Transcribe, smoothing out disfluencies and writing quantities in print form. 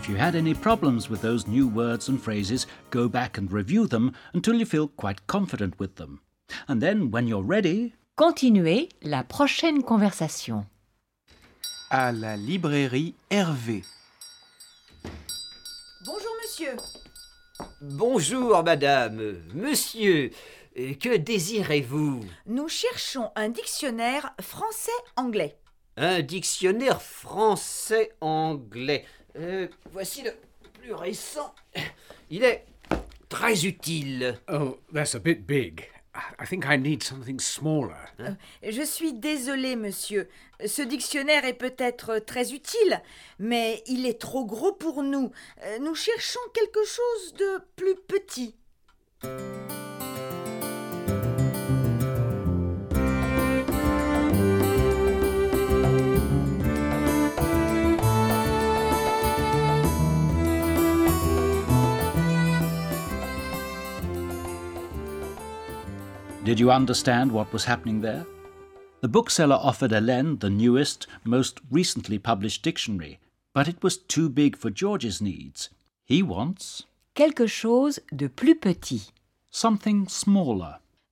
you had any problems with those new words and phrases, go back and review them until you feel quite confident with them. And then, when you're ready... Continuez la prochaine conversation. À la librairie Hervé. Bonjour monsieur. Bonjour madame, monsieur, que désirez-vous? Nous cherchons un dictionnaire français-anglais. Un dictionnaire français-anglais. Voici le plus récent. Il est très utile. Oh, that's a bit big. I think I need something smaller. Je suis désolée, monsieur. Ce dictionnaire est peut-être très utile, mais il est trop gros pour nous. Nous cherchons quelque chose de plus petit. Did you understand what was happening there? The bookseller offered Hélène the newest, most recently published dictionary, but it was too big for George's needs. He wants Quelque chose de plus petit. something smaller.